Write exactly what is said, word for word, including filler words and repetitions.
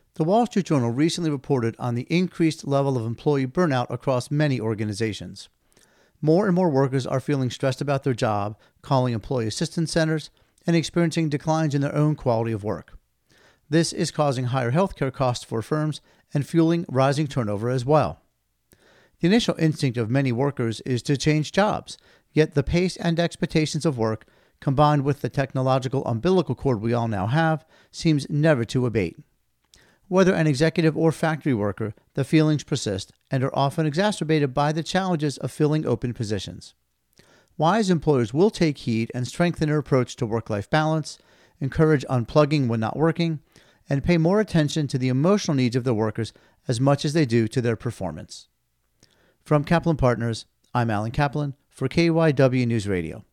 The Wall Street Journal recently reported on the increased level of employee burnout across many organizations. More and more workers are feeling stressed about their job, calling employee assistance centers, and experiencing declines in their own quality of work. This is causing higher healthcare costs for firms and fueling rising turnover as well. The initial instinct of many workers is to change jobs, yet the pace and expectations of work, combined with the technological umbilical cord we all now have, seems never to abate. Whether an executive or factory worker, the feelings persist and are often exacerbated by the challenges of filling open positions. Wise employers will take heed and strengthen their approach to work-life balance, encourage unplugging when not working, and pay more attention to the emotional needs of their workers as much as they do to their performance. From Kaplan Partners, I'm Alan Kaplan for K Y W News Radio.